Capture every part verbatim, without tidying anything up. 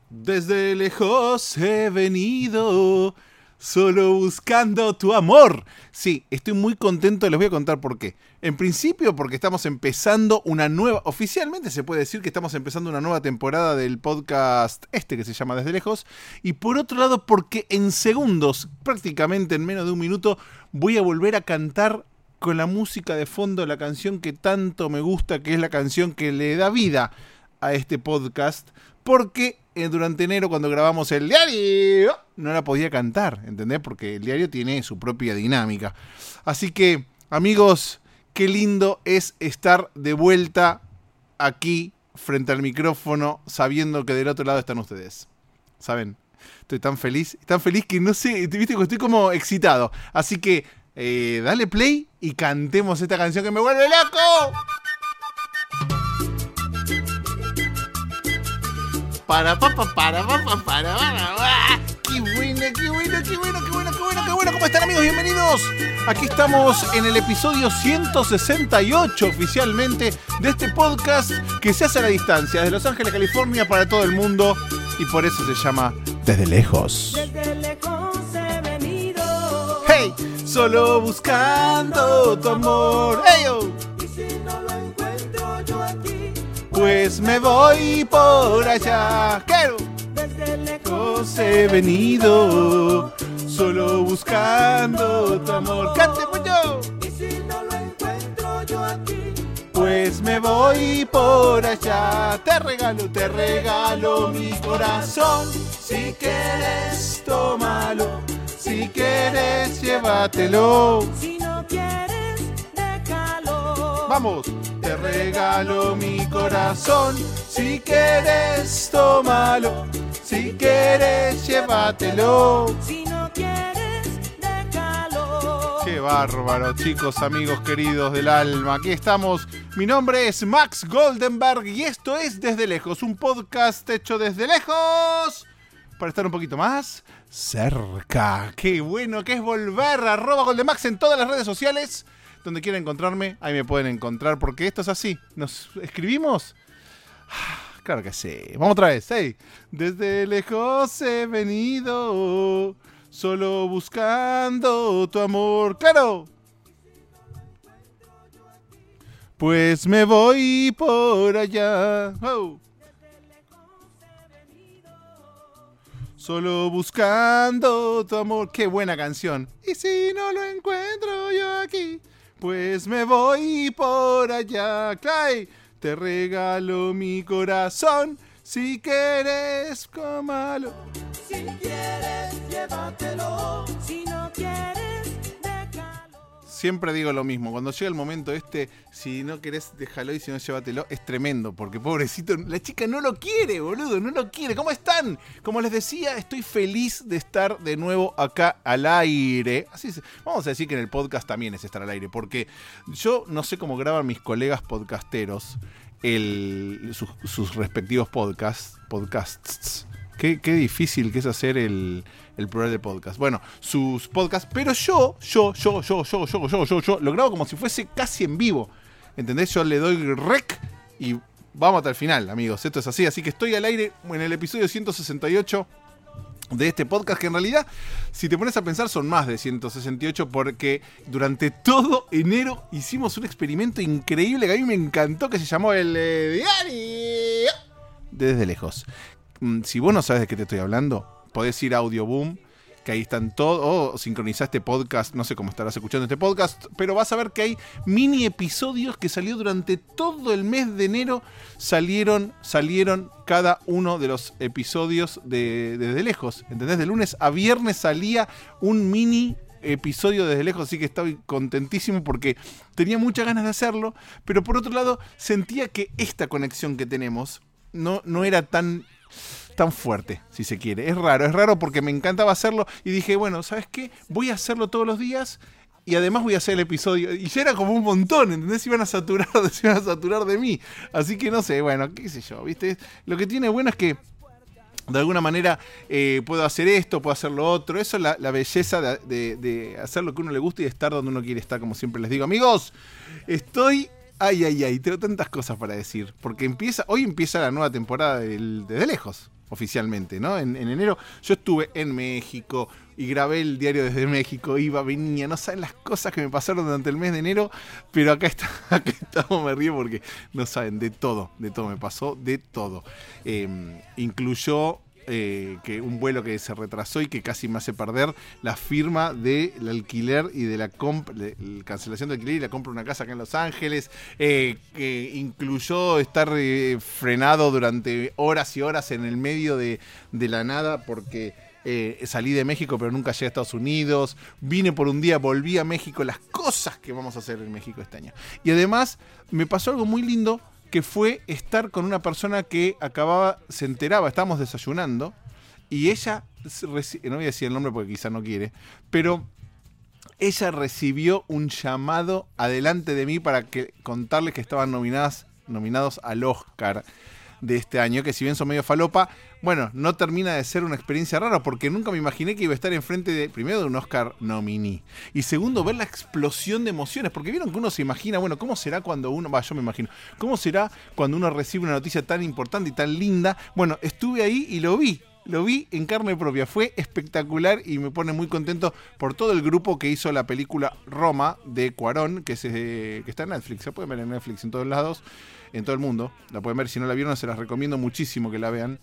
Desde lejos he venido, solo buscando tu amor. Sí, estoy muy contento, les voy a contar por qué. En principio porque estamos empezando una nueva, oficialmente se puede decir que estamos empezando una nueva temporada del podcast este que se llama Desde Lejos. Y por otro lado porque en segundos, prácticamente en menos de un minuto, voy a volver a cantar con la música de fondo la canción que tanto me gusta, que es la canción que le da vida a este podcast. Porque eh, durante enero, cuando grabamos el diario, no la podía cantar, ¿entendés? Porque el diario tiene su propia dinámica. Así que, amigos, qué lindo es estar de vuelta aquí, frente al micrófono, sabiendo que del otro lado están ustedes. ¿Saben? Estoy tan feliz, tan feliz que no sé, viste que estoy como excitado. Así que, eh, dale play y cantemos esta canción que me vuelve loco. Para, para, para, para, para, para, para. Qué bueno, qué bueno, qué bueno, qué bueno, qué bueno, qué bueno. ¿Cómo están, amigos? Bienvenidos. Aquí estamos en el episodio ciento sesenta y ocho oficialmente de este podcast que se hace a la distancia, desde Los Ángeles, California, para todo el mundo. Y por eso se llama Desde Lejos. Desde lejos he venido. ¡Hey! Solo buscando tu amor. ¡Hey, oh! Y si no lo encuentro yo aquí, Pues me voy por allá. ¡Quiero! desde lejos Lejos he venido, solo buscando tu amor. ¡Cante, mucho! Y si no lo encuentro yo aquí, Pues me voy por allá. Te regalo, te regalo mi corazón. Si quieres, tómalo. Si quieres, llévatelo. si no quieres, déjalo. Vamos. Te regalo mi corazón. Si quieres, tómalo. Si quieres, llévatelo. Si no quieres, déjalo. Qué bárbaro, chicos, amigos queridos del alma. Aquí estamos. Mi nombre es Max Goldenberg y esto es Desde Lejos, un podcast hecho desde lejos para estar un poquito más cerca. Qué bueno que es volver. Arroba Goldenmax en todas las redes sociales. Donde quieran encontrarme, ahí me pueden encontrar, porque esto es así. ¿Nos escribimos? Claro que sí. Vamos otra vez. Hey. Desde lejos he venido, solo buscando tu amor. ¡Claro! Pues me voy por allá. Oh. Solo buscando tu amor. ¡Qué buena canción! Y si no lo encuentro yo aquí, pues me voy por allá. Clay, te regalo mi corazón. Si quieres, cómalo. Si quieres, llévatelo. Si no quieres, déjalo. Siempre digo lo mismo. Cuando llega el momento este, si no querés, déjalo, y si no, llévatelo. Es tremendo, porque pobrecito, la chica no lo quiere, boludo, no lo quiere. ¿Cómo están? Como les decía, estoy feliz de estar de nuevo acá al aire. Así es. Vamos a decir que en el podcast también es estar al aire, porque yo no sé cómo graban mis colegas podcasteros el, sus, sus respectivos podcasts. podcasts. Qué, qué difícil que es hacer el, el plural de podcast. Bueno, sus podcasts, pero yo, yo, yo, yo, yo, yo, yo, yo, yo, lo grabo como si fuese casi en vivo. ¿Entendés? Yo le doy rec y vamos hasta el final, amigos. Esto es así. Así que estoy al aire en el episodio ciento sesenta y ocho de este podcast, que en realidad, si te pones a pensar, son más de ciento sesenta y ocho, porque durante todo enero hicimos un experimento increíble que a mí me encantó, que se llamó el eh, Diario Desde Lejos. Si vos no sabes de qué te estoy hablando, podés ir a Audioboom, que ahí están todos, o sincronizaste podcast, no sé cómo estarás escuchando este podcast, pero vas a ver que hay mini episodios que salió durante todo el mes de enero. Salieron, salieron cada uno de los episodios de, de Desde Lejos, ¿entendés? De lunes a viernes salía un mini episodio Desde Lejos, así que estoy contentísimo porque tenía muchas ganas de hacerlo, pero por otro lado sentía que esta conexión que tenemos no, no era tan... tan fuerte, si se quiere. Es raro, es raro porque me encantaba hacerlo y dije, bueno, ¿sabes qué? Voy a hacerlo todos los días y además voy a hacer el episodio. Y ya era como un montón, ¿entendés? Se iban a saturar, se iban a saturar de mí. Así que no sé, bueno, qué sé yo, ¿viste? Lo que tiene bueno es que de alguna manera eh, puedo hacer esto, puedo hacer lo otro. Eso es la, la belleza de, de, de hacer lo que a uno le gusta y de estar donde uno quiere estar, como siempre les digo. Amigos, estoy... Ay, ay, ay, tengo tantas cosas para decir. Porque empieza, hoy empieza la nueva temporada del, de Desde Lejos. oficialmente, ¿no? En, en enero yo estuve en México y grabé el diario desde México, iba, venía, no saben las cosas que me pasaron durante el mes de enero, pero acá, está, acá estamos, me río porque no saben, de todo, de todo, me pasó de todo. Eh, incluyó eh, que un vuelo que se retrasó y que casi me hace perder la firma del alquiler y de la, comp- de la cancelación del alquiler y la compra de una casa acá en Los Ángeles, eh, que incluyó estar eh, frenado durante horas y horas en el medio de, de la nada porque eh, salí de México pero nunca llegué a Estados Unidos, vine por un día, volví a México, las cosas que vamos a hacer en México este año. Y además me pasó algo muy lindo, que fue estar con una persona que acababa, se enteraba, estábamos desayunando, y ella, no voy a decir el nombre porque quizá no quiere, pero ella recibió un llamado adelante de mí para que contarles que estaban nominadas, nominados al Oscar de este año, que si bien son medio falopa, bueno, no termina de ser una experiencia rara, porque nunca me imaginé que iba a estar enfrente de, primero, de un Oscar nominee, y segundo, ver la explosión de emociones, porque vieron que uno se imagina, bueno, ¿cómo será cuando uno, va, yo me imagino, ¿cómo será cuando uno recibe una noticia tan importante y tan linda? Bueno, estuve ahí y lo vi. Lo vi en carne propia, fue espectacular y me pone muy contento por todo el grupo que hizo la película Roma de Cuarón, que, se, que está en Netflix, se puede ver en Netflix en todos lados, en todo el mundo, la pueden ver, si no la vieron se las recomiendo muchísimo que la vean.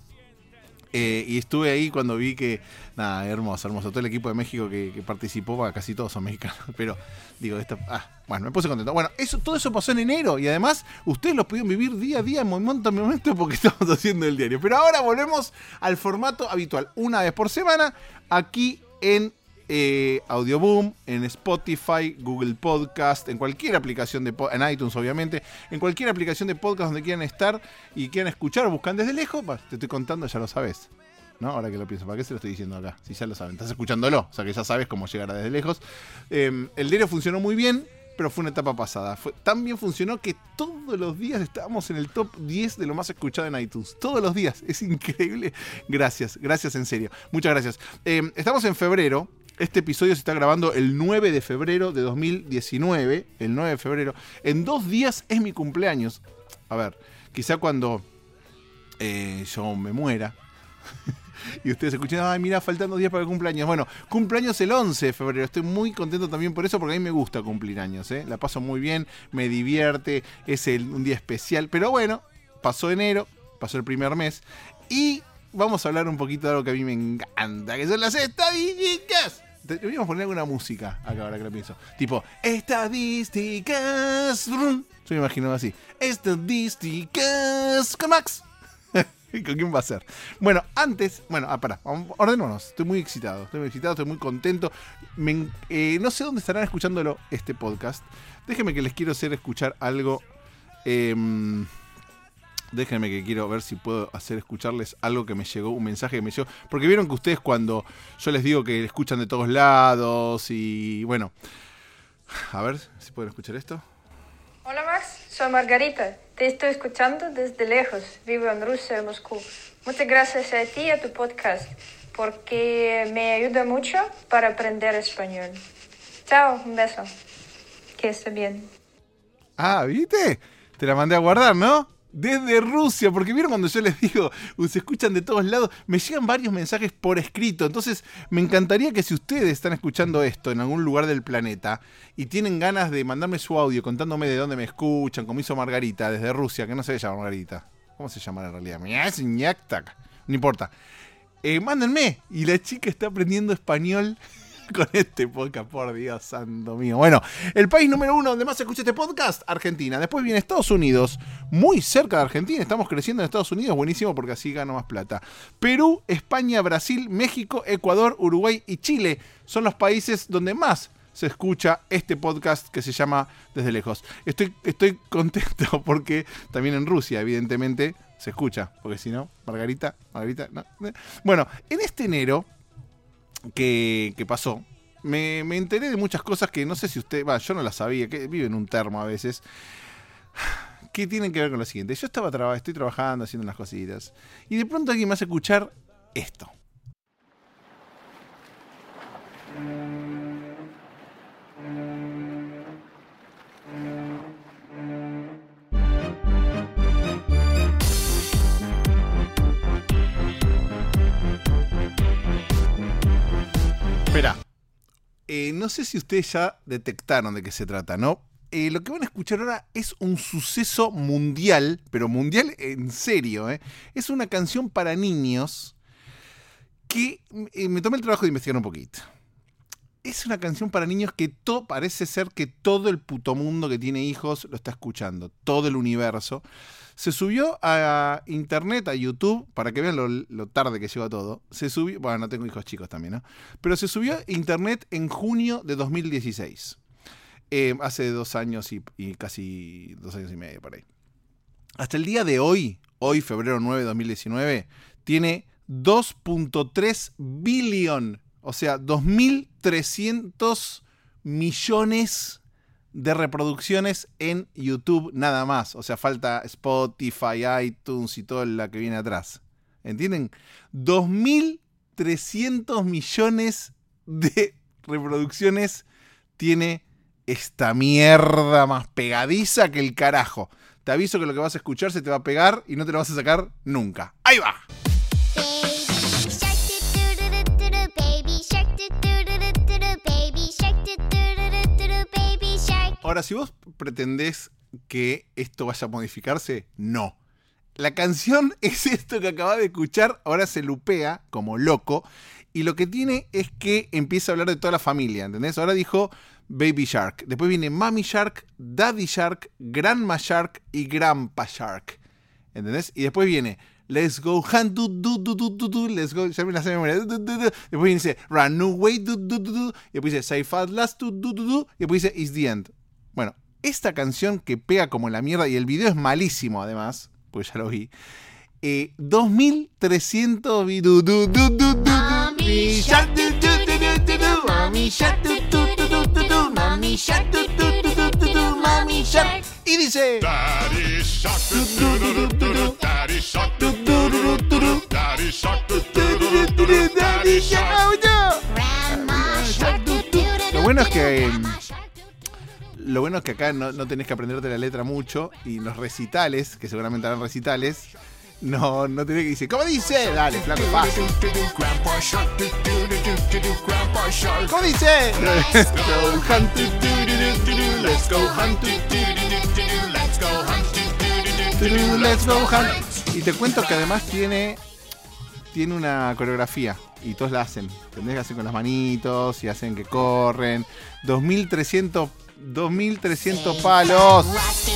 Eh, y estuve ahí cuando vi que, nada, hermoso, hermoso, todo el equipo de México que, que participó, bueno, casi todos son mexicanos, pero digo, esto, ah, bueno, me puse contento. Bueno, eso, todo eso pasó en enero y además ustedes lo pudieron vivir día a día, en momento a momento, porque estamos haciendo el diario. Pero ahora volvemos al formato habitual, una vez por semana, aquí en eh, Audioboom, en Spotify, Google Podcast, en cualquier aplicación de po- en iTunes obviamente, en cualquier aplicación de podcast donde quieran estar y quieran escuchar o buscan desde lejos, bah, te estoy contando, ya lo sabes, ¿no? Ahora que lo pienso, ¿para qué se lo estoy diciendo acá? Si ya lo saben, estás escuchándolo, o sea que ya sabes cómo llegar a desde lejos. Eh, el diario funcionó muy bien, pero fue una etapa pasada. Fue, tan bien funcionó que todos los días estábamos en el top diez de lo más escuchado en iTunes. Todos los días. Es increíble. Gracias, gracias en serio. Muchas gracias. Eh, estamos en febrero. Este episodio se está grabando el nueve de febrero de dos mil diecinueve. El nueve de febrero. En dos días es mi cumpleaños. A ver, quizá cuando eh, yo me muera y ustedes escuchan, ay, mira, faltan dos días para el cumpleaños. Bueno, cumpleaños el once de febrero. Estoy muy contento también por eso, porque a mí me gusta cumplir años, ¿eh? La paso muy bien, me divierte, es el, un día especial. Pero bueno, pasó enero, pasó el primer mes y vamos a hablar un poquito de algo que a mí me encanta, que son las estadísticas. Deberíamos poner alguna música acá ahora que lo pienso. Tipo, estadísticas. Yo me imagino así. Estadísticas con Max. ¿Con quién va a ser? Bueno, antes... Bueno, ah, pará, ordenémonos. Estoy muy excitado, estoy muy excitado, estoy muy contento. Me, eh, no sé dónde estarán escuchándolo este podcast. Déjenme que les quiero hacer escuchar algo... Eh, Déjenme que quiero ver si puedo hacer escucharles algo que me llegó, un mensaje que me llegó. Porque vieron que ustedes cuando yo les digo que escuchan de todos lados y bueno. A ver si pueden escuchar esto. Hola Max, soy Margarita. Te estoy escuchando desde lejos. Vivo en Rusia, en Moscú. Muchas gracias a ti y a tu podcast porque me ayuda mucho para aprender español. Chao, un beso. Que esté bien. Ah, ¿viste? Te la mandé a guardar, ¿no? Desde Rusia, porque vieron cuando yo les digo, uh, se escuchan de todos lados, me llegan varios mensajes por escrito, entonces me encantaría que si ustedes están escuchando esto en algún lugar del planeta y tienen ganas de mandarme su audio contándome de dónde me escuchan, como hizo Margarita desde Rusia, que no se llama Margarita, ¿cómo se llama en realidad? No importa, eh, mándenme, y la chica está aprendiendo español con este podcast, por Dios santo mío. Bueno, el país número uno donde más se escucha este podcast, Argentina. Después viene Estados Unidos, muy cerca de Argentina. Estamos creciendo en Estados Unidos, buenísimo porque así gano más plata. Perú, España, Brasil, México, Ecuador, Uruguay y Chile son los países donde más se escucha este podcast que se llama Desde Lejos. Estoy, estoy contento porque también en Rusia, evidentemente, se escucha. Porque si no, Margarita, Margarita, no. Bueno, en este enero Que, que pasó, me, me enteré de muchas cosas que no sé si usted, va, yo no las sabía, que vive en un termo a veces, que tienen que ver con lo siguiente. Yo estaba traba, estoy trabajando, haciendo unas cositas, y de pronto alguien me hace escuchar esto. Espera. Eh, no sé si ustedes ya detectaron de qué se trata, ¿no? Eh, lo que van a escuchar ahora es un suceso mundial, pero mundial en serio, ¿eh? Es una canción para niños que eh, me tomé el trabajo de investigar un poquito. Es una canción para niños que todo, parece ser que todo el puto mundo que tiene hijos lo está escuchando, todo el universo. Se subió a internet, a YouTube, para que vean lo, lo tarde que llegó todo. Se subió, bueno, no tengo hijos chicos también, ¿no? Pero se subió a internet en junio de dos mil dieciséis. Eh, hace dos años y, y casi dos años y medio por ahí. Hasta el día de hoy, hoy febrero nueve de dos mil diecinueve, tiene dos punto tres billón, o sea, dos mil trescientos millones de reproducciones en YouTube nada más. O sea, falta Spotify, iTunes y todo la que viene atrás. ¿Entienden? dos mil trescientos millones de reproducciones tiene esta mierda más pegadiza que el carajo. Te aviso que lo que vas a escuchar se te va a pegar y no te lo vas a sacar nunca. ¡Ahí va! Ahora, si vos pretendés que esto vaya a modificarse, no. La canción es esto que acabas de escuchar, ahora se lupea como loco, y lo que tiene es que empieza a hablar de toda la familia, ¿entendés? Ahora dijo Baby Shark, después viene Mommy Shark, Daddy Shark, Grandma Shark y Grandpa Shark, ¿entendés? Y después viene Let's go hunt, du, du, du, du, du, du, let's go, ya me la sé de memoria, du, du, du, du. Después dice Run away, du, du, du, du. Y después dice Safe at last, du, du, du, du. Y después dice It's the end. Bueno, esta canción que pega como la mierda, y el video es malísimo además, porque ya lo vi, eh, dos mil trescientos vi, du, du, du, du, du, Mami Shark, du, du, du, du, du, du, Mami Shark, du, du, du, du, du, du, Mami Shark, du, du, du, du, du, du, Mami Shark. Y dice Daddy Shark, du, du, du, du, du, Daddy Shark, du, du, du, du, du, Daddy Shark, du, du, du, du, du, Daddy Shark, Grandma Shark, du, du. Lo bueno es que Lo bueno es que acá no, no tenés que aprenderte la letra mucho, y los recitales, que seguramente harán recitales, no, no tenés que decir, ¿cómo dice? Dale, flaco, fácil. ¿Cómo dice? Let's go hunt, let's go hunt, let's go hunt. Y te cuento que además tiene, tiene una coreografía, y todos la hacen. ¿Entendés? Hacen con las manitos y hacen que corren. dos mil trescientos palos.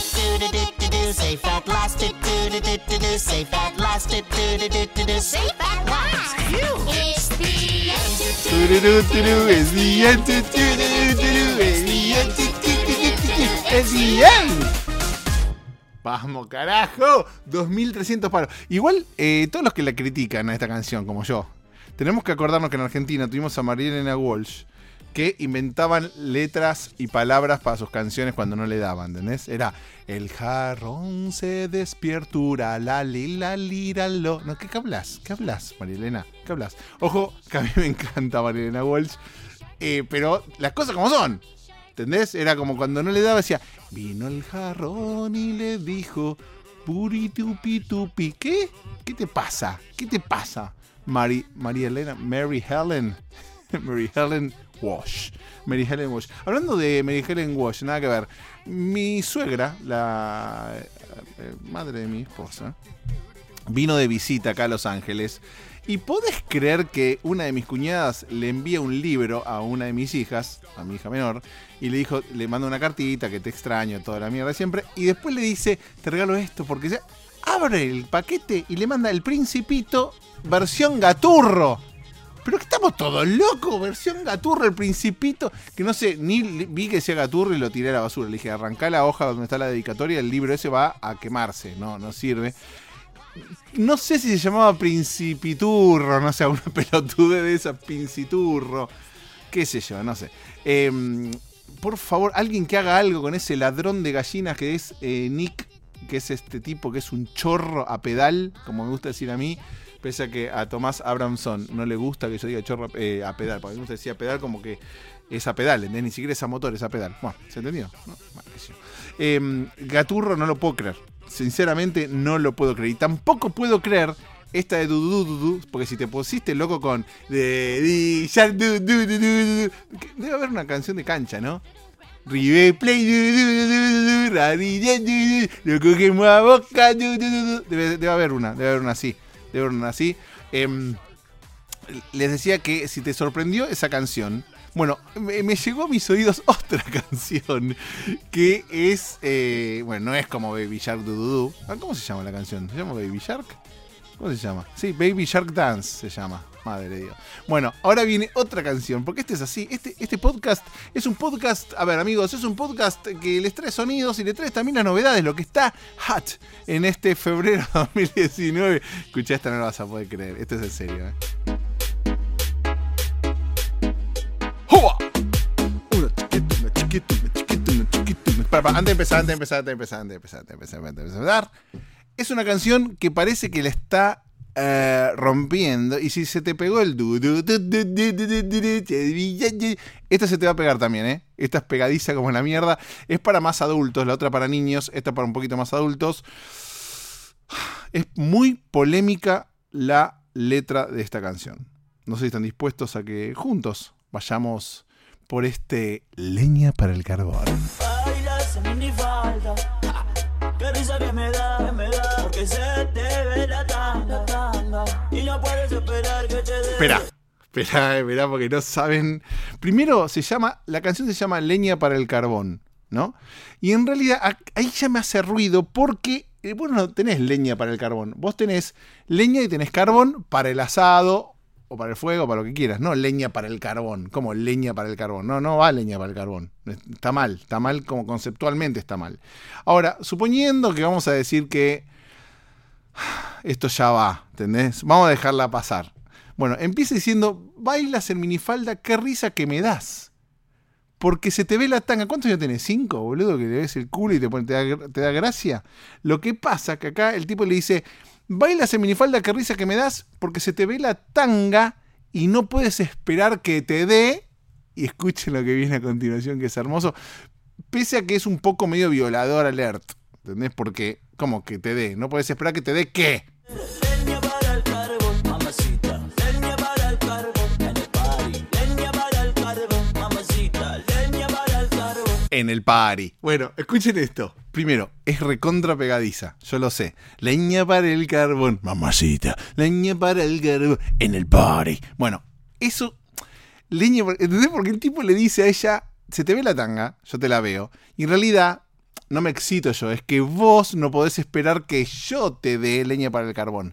Vamos, carajo. dos mil trescientos palos. Igual, eh, todos los que la critican a esta canción, como yo, tenemos que acordarnos que en Argentina tuvimos a María Elena Walsh, que inventaban letras y palabras para sus canciones cuando no le daban, ¿entendés? Era el jarrón se despiertura, la lila lira lo. No, ¿qué, qué hablas? ¿Qué hablas, María Elena? ¿Qué hablas? Ojo, que a mí me encanta María Elena Walsh, eh, pero las cosas como son, ¿entendés? Era como cuando no le daba, decía, vino el jarrón y le dijo, puri tupi tupi. ¿Qué? ¿Qué te pasa? ¿Qué te pasa? Mari, María Elena, Mary Helen, Mary Helen Walsh. Mary Helen Walsh. Hablando de Mary Helen Walsh, nada que ver. Mi suegra, la eh, madre de mi esposa, vino de visita acá a Los Ángeles. ¿Y podés creer que una de mis cuñadas le envía un libro a una de mis hijas, a mi hija menor, y le dijo, le manda una cartita, que te extraño, toda la mierda siempre, y después le dice, te regalo esto, porque ya abre el paquete y le manda El Principito versión Gaturro? Pero que estamos todos locos, versión Gaturro, El Principito, que no sé, ni vi que decía Gaturro y lo tiré a la basura. Le dije, arrancá la hoja donde está la dedicatoria, el libro ese va a quemarse, no, no sirve. No sé si se llamaba Principiturro, no sé, una pelotude de esa, Pinciturro, qué sé yo, no sé. Eh, por favor, alguien que haga algo con ese ladrón de gallinas que es eh, Nick, que es este tipo que es un chorro a pedal, como me gusta decir a mí, pese a que a Tomás Abramson no le gusta que yo diga chorro eh, a pedal, porque a mí me gusta decir a pedal como que es a pedal, ¿entendés? Ni siquiera es a motor, es a pedal. Bueno, ¿se entendió? No, bueno, qué sé yo. Eh, Gaturro no lo puedo creer. Sinceramente no lo puedo creer. Y tampoco puedo creer esta de du du du du, porque si te pusiste loco con de, de Shark du du du du du, debe haber una canción de cancha, ¿no? River Play, du, du, du, du, Radilla, du, du, lo cogemos a Boca, du, du, du, debe, debe haber una, debe haber una así, debe haber una así. Eh, les decía que si te sorprendió esa canción, bueno, me, me llegó a mis oídos otra canción que es, eh, bueno, no es como Baby Shark du, du, du. ¿Cómo se llama la canción? ¿Se llama Baby Shark? ¿Cómo se llama? Sí, Baby Shark Dance se llama. Madre de Dios. Bueno, ahora viene otra canción, porque este es así. Este, este podcast es un podcast, a ver amigos, es un podcast que les trae sonidos y les trae también las novedades, lo que está hot en este febrero dos mil diecinueve. Escuchá, esta no la vas a poder creer. Esto es en serio, ¿eh? ¡Joa! Una chiquita, una chiquita, una chiquita, una chiquita. Para, para, antes de empezar, antes de empezar, antes de empezar, antes de empezar, antes de empezar, antes de empezar. Es una canción que parece que la está Uh, rompiendo, y si se te pegó el du, du, du, du, du, du, du, du, esta se te va a pegar también, ¿eh? Esta es pegadiza como la mierda. Es para más adultos, la otra para niños, esta para un poquito más adultos. Es muy polémica la letra de esta canción. No sé si están dispuestos a que juntos vayamos por este leña para el carbón. Bailas en minifalda, qué risa que me da, que me da, porque se te ve la tanga, tanga, y no puedes esperar que te dé. Espera, espera, espera, porque no saben. Primero se llama, la canción se llama Leña para el carbón, ¿no? Y en realidad ahí ya me hace ruido porque eh, vos no tenés leña para el carbón, vos tenés leña y tenés carbón para el asado o para el fuego, para lo que quieras, no leña para el carbón. ¿Cómo leña para el carbón? No, no va leña para el carbón. Está mal, está mal como conceptualmente está mal. Ahora, suponiendo que vamos a decir que esto ya va, ¿entendés? Vamos a dejarla pasar. Bueno, empieza diciendo, bailas en minifalda, qué risa que me das. Porque se te ve la tanga. ¿Cuántos años tenés? ¿Cinco, boludo? Que le ves el culo y te, pone, te, da, te da gracia. Lo que pasa que acá el tipo le dice, bailas en minifalda, qué risa que me das, porque se te ve la tanga y no puedes esperar que te dé. Y escuchen lo que viene a continuación, que es hermoso. Pese a que es un poco medio violador alert, ¿entendés? Porque, ¿cómo que te dé? No puedes esperar que te dé ¿qué? Leña para el carbón, mamacita. Leña para el carbón, en el party. Leña para el carbón, mamacita. Leña para el carbón. En el party. Bueno, escuchen esto. Primero, es recontra pegadiza, yo lo sé. Leña para el carbón, mamacita. Leña para el carbón, en el party. Bueno, eso, leña, ¿entendés? Porque el tipo le dice a ella, se te ve la tanga, yo te la veo. Y en realidad, no me excito yo, es que vos no podés esperar que yo te dé leña para el carbón.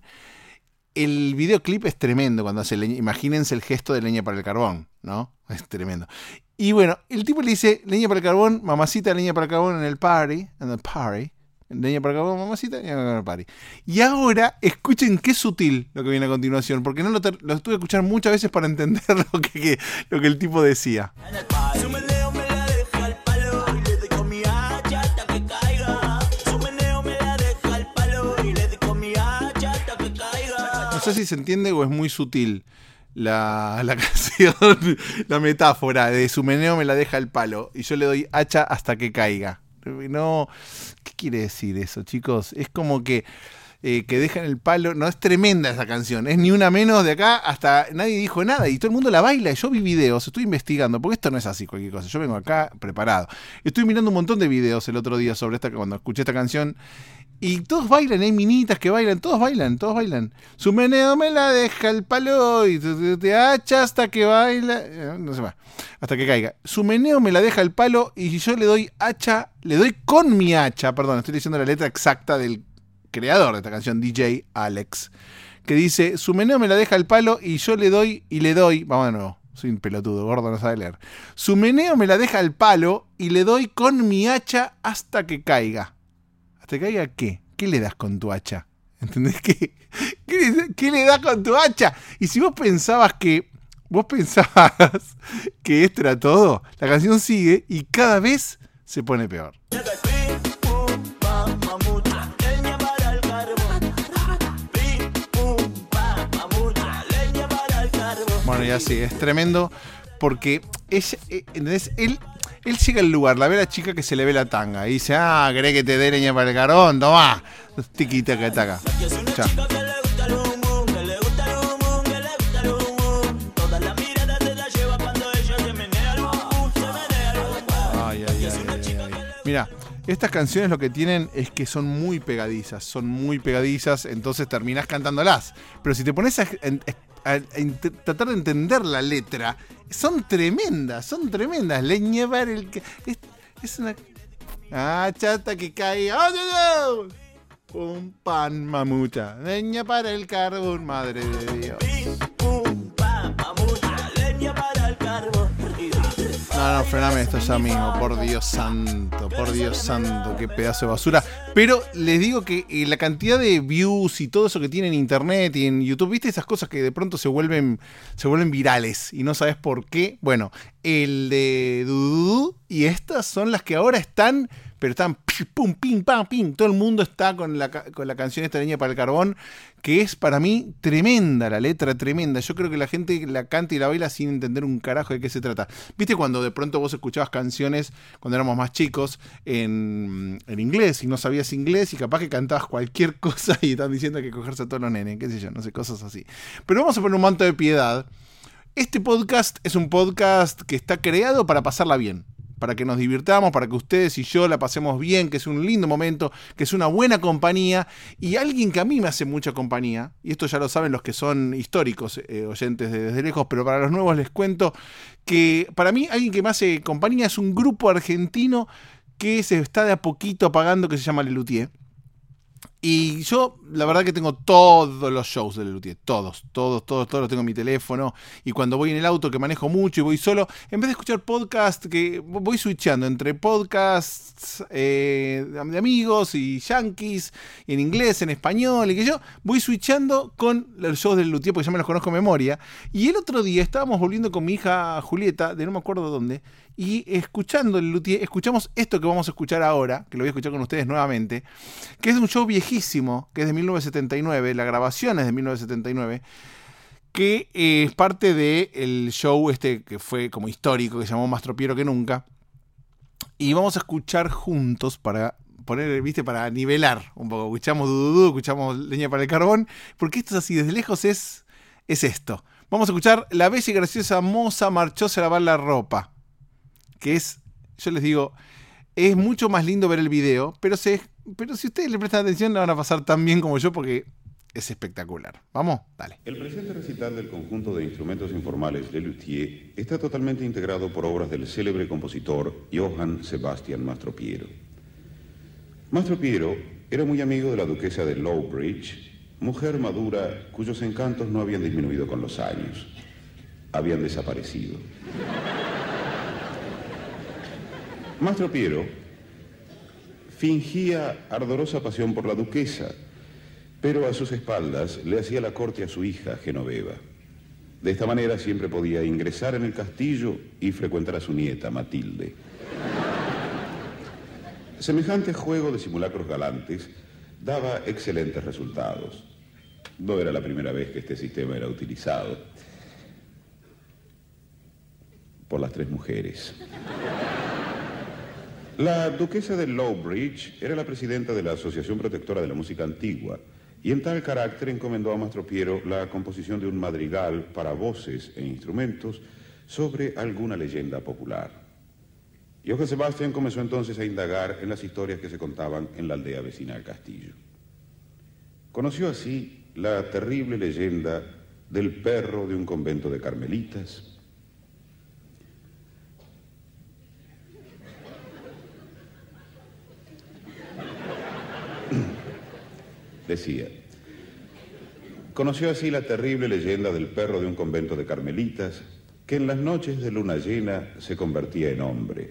El videoclip es tremendo cuando hace leña. Imagínense el gesto de leña para el carbón, ¿no? Es tremendo. Y bueno, el tipo le dice, leña para el carbón, mamacita, leña para el carbón en el party. En el party. Leña para el carbón, mamacita, leña para el carbón en el party. Y ahora, escuchen qué sutil lo que viene a continuación, porque no lo, ter- lo tuve que escuchar muchas veces para entender lo que, que, lo que el tipo decía. En el party. Su meneo me la deja al palo y le doy con mi hacha hasta que caiga. Su meneo me la deja al palo y le doy con mi hacha hasta que caiga. No sé si se entiende o es muy sutil la, la canción, la metáfora de su meneo me la deja el palo y yo le doy hacha hasta que caiga. No, ¿qué quiere decir eso, chicos? Es como que, eh, que dejan el palo. No, es tremenda esa canción. Es ni una menos de acá hasta nadie dijo nada y todo el mundo la baila. Y yo vi videos, estoy investigando, porque esto no es así cualquier cosa. Yo vengo acá preparado. Estoy mirando un montón de videos el otro día sobre esta, cuando escuché esta canción. Y todos bailan, hay minitas que bailan, todos bailan, todos bailan. Su meneo me la deja el palo y te, te hacha hasta que baila, no sé más, hasta que caiga. Su meneo me la deja el palo y yo le doy hacha, le doy con mi hacha, perdón, estoy diciendo la letra exacta del creador de esta canción, D J Alex, que dice, su meneo me la deja el palo y yo le doy y le doy, vamos de nuevo. Soy un pelotudo, gordo, no sabe leer. Su meneo me la deja el palo y le doy con mi hacha hasta que caiga. ¿Hasta que caiga qué? ¿Qué le das con tu hacha? ¿Entendés? ¿Qué, qué, qué le das con tu hacha? Y si vos pensabas que... Vos pensabas que esto era todo, la canción sigue y cada vez se pone peor. Bueno, ya sí, es tremendo porque ella, ¿entendés? Él... Él llega al lugar, la ve a la chica que se le ve la tanga y dice, ah, ¿querés que te dé leña para el carbón? Tomá. Tiqui, taca, taca. Chao. Mira, estas canciones lo que tienen es que son muy pegadizas, son muy pegadizas, entonces terminás cantándolas. Pero si te pones a, a, a, a tratar de entender la letra, son tremendas, son tremendas. Leña para el... Es, es una... Ah, chata que cae... ¡Oh, no, no! Un pan mamucha, leña para el carbón, madre de Dios. No, no, frename esto ya mismo, por Dios santo, por Dios santo, qué pedazo de basura. Pero les digo que eh, la cantidad de views y todo eso que tiene en internet y en YouTube, ¿viste? Esas cosas que de pronto se vuelven, se vuelven virales y no sabes por qué. Bueno, el de Dudu y estas son las que ahora están... pero están pum, pim, pam, pim. Todo el mundo está con la, con la canción esta leña para el carbón, que es para mí tremenda, la letra tremenda. Yo creo que la gente la canta y la baila sin entender un carajo de qué se trata. ¿Viste cuando de pronto vos escuchabas canciones cuando éramos más chicos en, en inglés y no sabías inglés y capaz que cantabas cualquier cosa y están diciendo que cogerse a todos los nenes, qué sé yo, no sé, cosas así? Pero vamos a poner un manto de piedad. Este podcast es un podcast que está creado para pasarla bien, para que nos divirtamos, para que ustedes y yo la pasemos bien, que es un lindo momento, que es una buena compañía, y alguien que a mí me hace mucha compañía, y esto ya lo saben los que son históricos eh, oyentes de Desde Lejos, pero para los nuevos les cuento que para mí alguien que me hace compañía es un grupo argentino que se está de a poquito apagando, que se llama Lelutier. Y yo, la verdad que tengo todos los shows de Lelutier, todos, todos, todos, todos los tengo en mi teléfono. Y cuando voy en el auto, que manejo mucho y voy solo, en vez de escuchar podcast, que voy switchando entre podcasts eh, de amigos y yankees, y en inglés, en español, y que yo voy switchando con los shows de Lelutier, porque ya me los conozco de memoria. Y el otro día estábamos volviendo con mi hija Julieta, de no me acuerdo dónde, y escuchando el Lelutier, escuchamos esto que vamos a escuchar ahora, que lo voy a escuchar con ustedes nuevamente, que es de un show viejísimo, que es de mil novecientos setenta y nueve, la grabación es de mil novecientos setenta y nueve, que eh, es parte del show este que fue como histórico, que se llamó Más Tropiero que Nunca, y vamos a escuchar juntos para poner, viste, para nivelar un poco. Escuchamos Dududú, escuchamos Leña para el Carbón, porque esto es así, desde lejos es, es esto. Vamos a escuchar La bella y graciosa moza marchóse a lavar la ropa, que es, yo les digo, es mucho más lindo ver el video, pero, se, pero si ustedes le prestan atención la van a pasar tan bien como yo porque es espectacular. ¿Vamos? Dale. El presente recital del conjunto de instrumentos informales Lelutier está totalmente integrado por obras del célebre compositor Johann Sebastian Mastropiero. Mastropiero era muy amigo de la duquesa de Lowbridge, mujer madura cuyos encantos no habían disminuido con los años. Habían desaparecido. Mastropiero fingía ardorosa pasión por la duquesa, pero a sus espaldas le hacía la corte a su hija Genoveva. De esta manera siempre podía ingresar en el castillo y frecuentar a su nieta Matilde. Semejante juego de simulacros galantes daba excelentes resultados. No era la primera vez que este sistema era utilizado por las tres mujeres. La duquesa de Lowbridge era la presidenta de la Asociación Protectora de la Música Antigua y en tal carácter encomendó a Mastropiero la composición de un madrigal para voces e instrumentos sobre alguna leyenda popular. Johann Sebastian comenzó entonces a indagar en las historias que se contaban en la aldea vecina al castillo. Conoció así la terrible leyenda del perro de un convento de carmelitas, decía, conoció así la terrible leyenda del perro de un convento de carmelitas que en las noches de luna llena se convertía en hombre.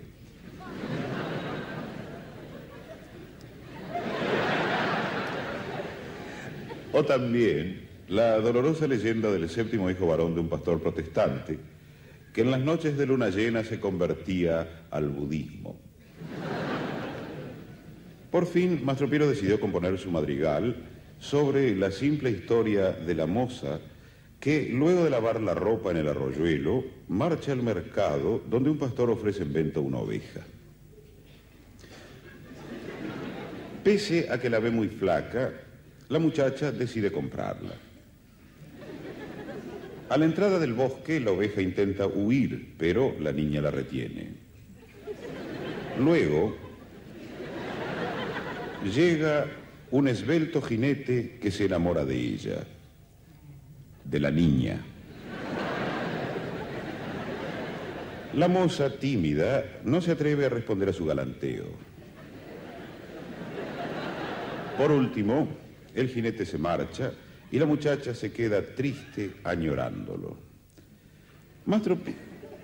O también la dolorosa leyenda del séptimo hijo varón de un pastor protestante que en las noches de luna llena se convertía al budismo. Por fin, Mastropiero decidió componer su madrigal sobre la simple historia de la moza que, luego de lavar la ropa en el arroyuelo, marcha al mercado donde un pastor ofrece en venta una oveja. Pese a que la ve muy flaca, la muchacha decide comprarla. A la entrada del bosque, la oveja intenta huir, pero la niña la retiene. Luego, llega un esbelto jinete que se enamora de ella, de la niña. La moza, tímida, no se atreve a responder a su galanteo. Por último, el jinete se marcha y la muchacha se queda triste añorándolo. Mastro Pi...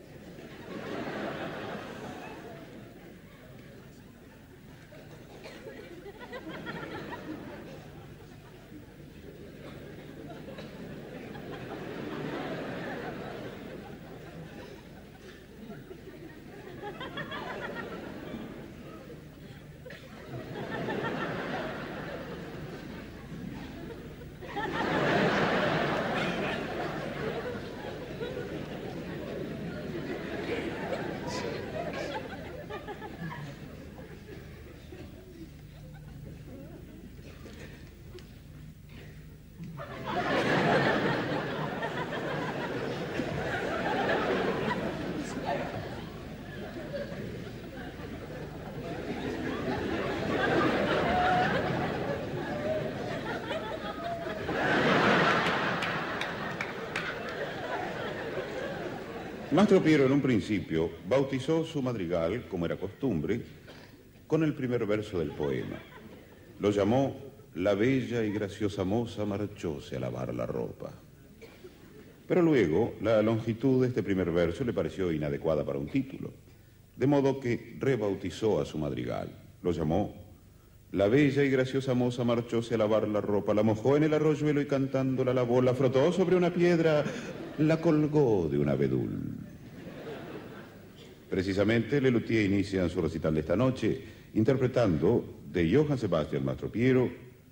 Mastro Piero en un principio bautizó su madrigal, como era costumbre, con el primer verso del poema. Lo llamó La bella y graciosa moza marchóse a lavar la ropa. Pero luego la longitud de este primer verso le pareció inadecuada para un título, de modo que rebautizó a su madrigal. Lo llamó La bella y graciosa moza marchóse a lavar la ropa, la mojó en el arroyuelo y cantando la lavó, la frotó sobre una piedra, la colgó de un abedul. Precisamente, Lelutier inicia su recital de esta noche interpretando de Johann Sebastian Mastro Piero,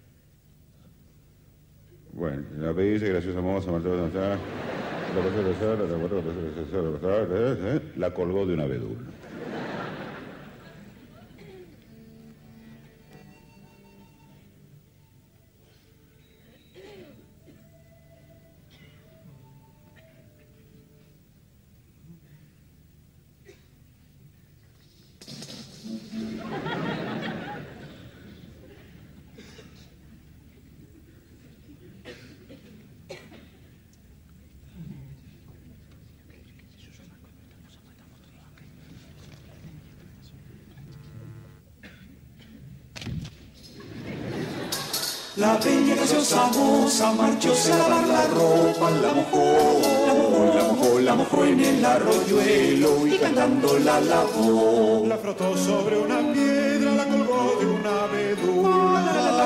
bueno, la bella y graciosa moza marchóse a la colgó de un abedul. La bella graciosa moza marchóse a lavar la ropa, la mojó, la mojó, la mojó, la mojó en el arroyuelo y cantando la lavó. La frotó sobre una piedra, la colgó de un abedul.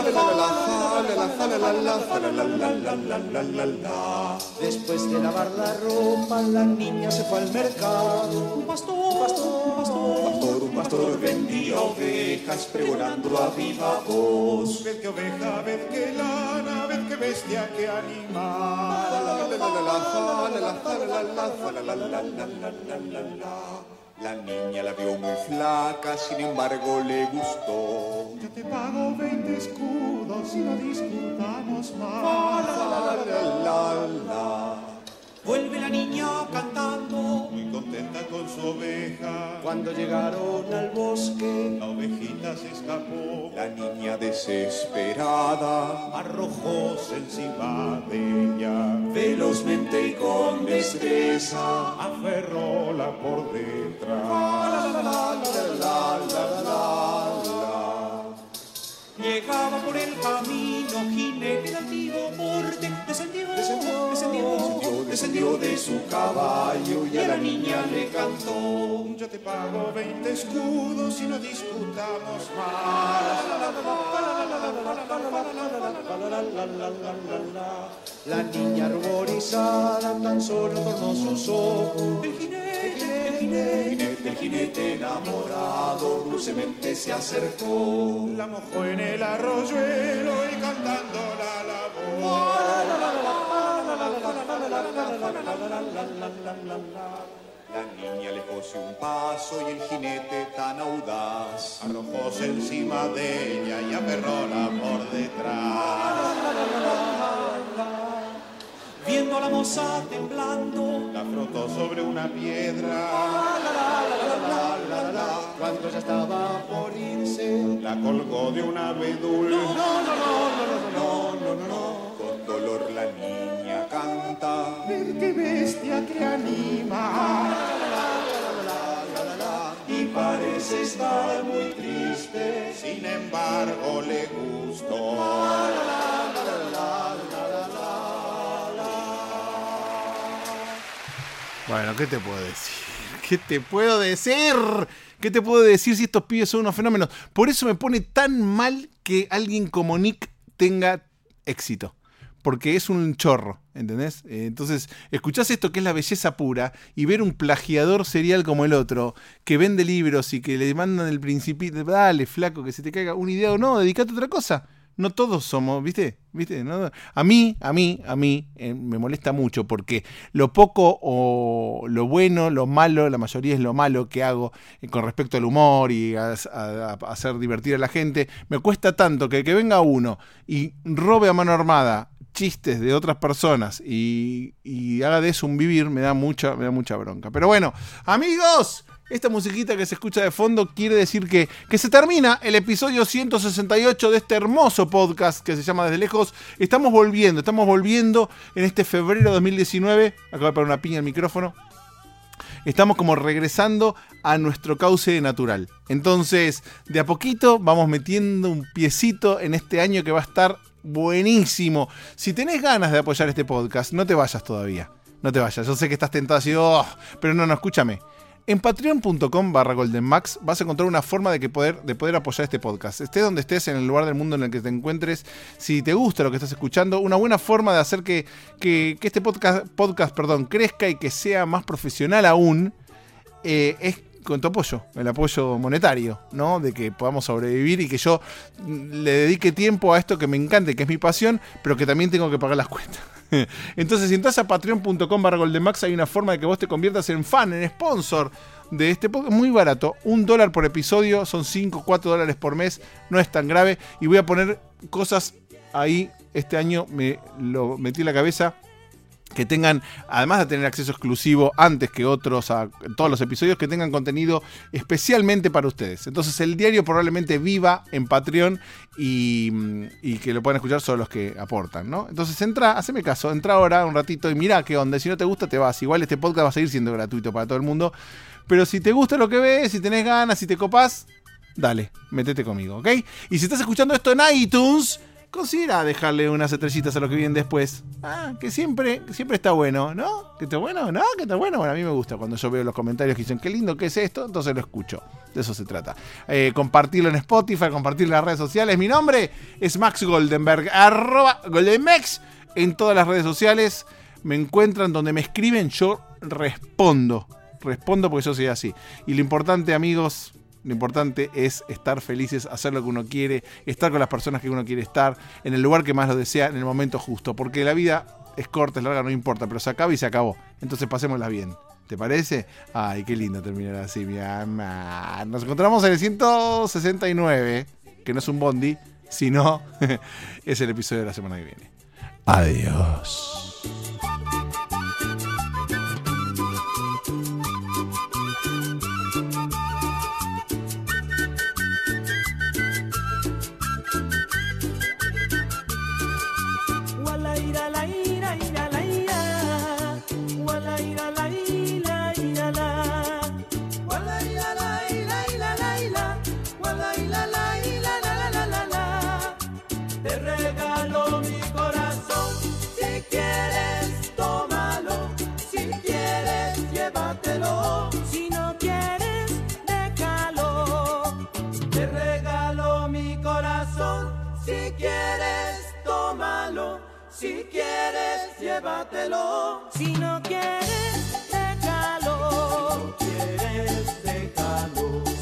Después de lavar la ropa, la niña se fue al mercado. Un pastor, un pastor, un pastor, un pastor, un pastor vendía ovejas pregonando a viva voz. Ved que oveja, ved que lana, ved que bestia, que animal. La niña la vio muy flaca, sin embargo le gustó. Yo te pago veinte escudos y no discutamos más. Vuelve la niña cantando, muy contenta con su oveja. Cuando llegaron al bosque, La ovejita se escapó. la niña desesperada Arrojóse encima de ella, velozmente y con destreza aferróla por detrás. llegaba por el camino jinete de antiguo porte, descendió, descendió, descendió, descendió de su caballo y a la niña le cantó. Yo te pago veinte escudos y no discutamos más. La niña ruborizada tan solo tornó sus ojos. El jinete, el jinete, el jinete enamorado dulcemente se acercó. La mojó en el arroyuelo y cantando la lavó. La niña alejóse un paso y el jinete tan audaz Arrojóse encima de ella y aferróla por detrás. Viendo a la moza temblando, La frotó sobre una piedra. la, la, la, la, la, la, la, la. Cuando ya estaba por irse, La colgó de un abedul. no, no, no, no, no, no, no, no, no. Con dolor la niña canta. Ver qué bestia que anima. Y parece estar muy triste. Sin embargo le gustó. Bueno, ¿qué te puedo decir? ¿Qué te puedo decir? ¿Qué te puedo decir si estos pibes son unos fenómenos? Por eso me pone tan mal que alguien como Nick tenga éxito. Porque es un chorro, ¿entendés? Eh, entonces, escuchás esto que es la belleza pura y ver un plagiador serial como el otro, que vende libros y que le mandan el principito, dale, flaco, que se te caiga una idea o no, dedicate a otra cosa. No todos somos, ¿viste? ¿Viste? ¿No? A mí, a mí, a mí eh, me molesta mucho porque lo poco o lo bueno, lo malo, la mayoría es lo malo que hago eh, con respecto al humor y a, a, a hacer divertir a la gente. Me cuesta tanto que, que venga uno y robe a mano armada chistes de otras personas y, y haga de eso un vivir, me da mucha, me da mucha bronca. Pero bueno, amigos, esta musiquita que se escucha de fondo quiere decir que, que se termina el episodio ciento sesenta y ocho de este hermoso podcast que se llama Desde Lejos. Estamos volviendo, estamos volviendo en este febrero de dos mil diecinueve. Acabo de poner una piña al micrófono. Estamos como regresando a nuestro cauce natural. Entonces, de a poquito vamos metiendo un piecito en este año que va a estar buenísimo. Si tenés ganas de apoyar este podcast, no te vayas todavía. No te vayas. Yo sé que estás tentado así, oh, pero no, no, escúchame. En patreon.com barra goldenmax vas a encontrar una forma de, que poder, de poder apoyar este podcast. Estés donde estés, en el lugar del mundo en el que te encuentres, si te gusta lo que estás escuchando, una buena forma de hacer que, que, que este podcast, podcast perdón, crezca y que sea más profesional aún, eh, es con tu apoyo, el apoyo monetario, ¿no? De que podamos sobrevivir y que yo le dedique tiempo a esto que me encanta, que es mi pasión, pero que también tengo que pagar las cuentas. Entonces, si entras a patreon.com barra goldenmax, hay una forma de que vos te conviertas en fan, en sponsor de este podcast. Muy barato, un dólar por episodio, son cinco, cuatro dólares por mes, no es tan grave. Y voy a poner cosas ahí, este año me lo metí en la cabeza, que tengan, además de tener acceso exclusivo antes que otros a todos los episodios, que tengan contenido especialmente para ustedes. Entonces el diario probablemente viva en Patreon y, y que lo puedan escuchar solo los que aportan, ¿no? Entonces entra, haceme caso, entra ahora un ratito y mirá qué onda. Si no te gusta te vas. Igual este podcast va a seguir siendo gratuito para todo el mundo. Pero si te gusta lo que ves, si tenés ganas, si te copás, dale, metete conmigo, ¿ok? Y si estás escuchando esto en iTunes, considera dejarle unas estrellitas a los que vienen después. Ah, que siempre, siempre está bueno, ¿no? ¿Que está bueno? ¿No? ¿Que está bueno? Bueno, a mí me gusta cuando yo veo los comentarios que dicen, qué lindo que es esto, entonces lo escucho. De eso se trata. Eh, compartirlo en Spotify, compartirlo en las redes sociales. Mi nombre es Max Goldenberg, arroba Goldenmex en todas las redes sociales. Me encuentran donde me escriben, yo respondo. Respondo porque yo soy así. Y lo importante, amigos, lo importante es estar felices, hacer lo que uno quiere, estar con las personas que uno quiere estar, en el lugar que más lo desea, en el momento justo. Porque la vida es corta, es larga, no importa, pero se acaba y se acabó. Entonces pasémosla bien. ¿Te parece? Ay, qué lindo terminar así, mi ama. Nos encontramos en el ciento sesenta y nueve, que no es un bondi, sino es el episodio de la semana que viene. Adiós. Si quieres, llévatelo. Si no quieres, déjalo. Si no quieres, déjalo.